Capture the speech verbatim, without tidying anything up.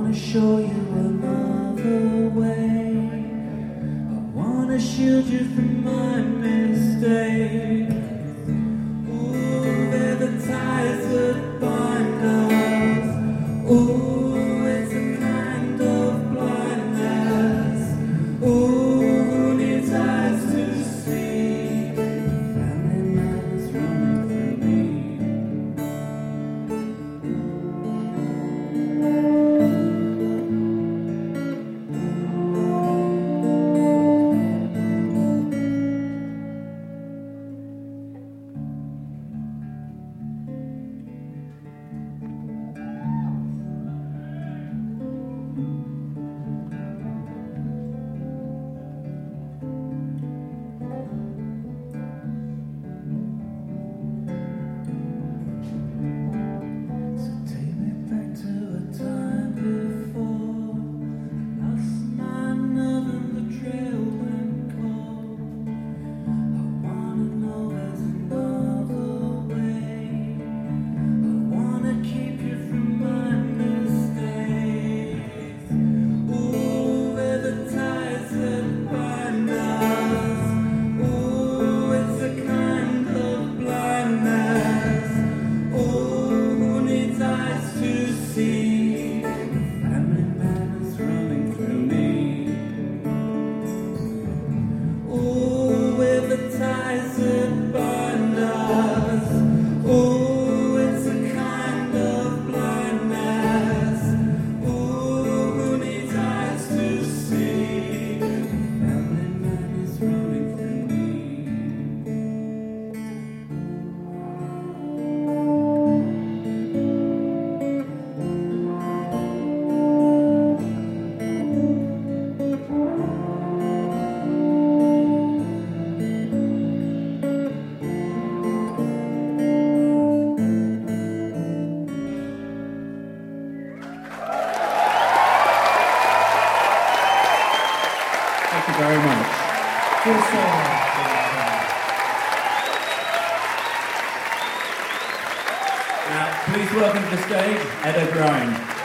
wanna show you another way. I wanna shield you from my mistakes. Ooh, they're the ties that bind us. Ooh, it's a kind of blindness. Ooh, who needs eyes to see? Family man is running through me. Thank you very much. Now, please welcome to the stage Ed O'Brien.